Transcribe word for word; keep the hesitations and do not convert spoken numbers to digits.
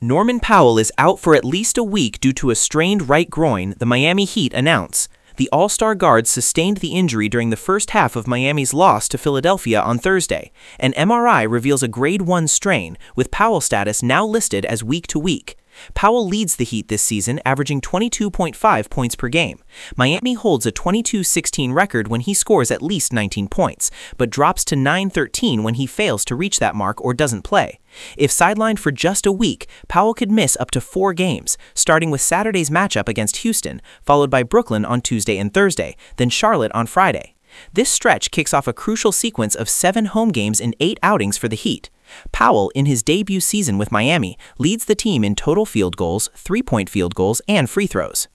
Norman Powell is out for at least a week due to a strained right groin, the Miami Heat announce. The All-Star guard sustained the injury during the first half of Miami's loss to Philadelphia on Thursday. An M R I reveals a grade one strain, with Powell status now listed as week to week. Powell leads the Heat this season, averaging twenty-two point five points per game. Miami holds a twenty-two sixteen record when he scores at least nineteen points, but drops to nine thirteen when he fails to reach that mark or doesn't play. If sidelined for just a week, Powell could miss up to four games, starting with Saturday's matchup against Houston, followed by Brooklyn on Tuesday and Thursday, then Charlotte on Friday. This stretch kicks off a crucial sequence of seven home games in eight outings for the Heat. Powell, in his debut season with Miami, leads the team in total field goals, three-point field goals, and free throws.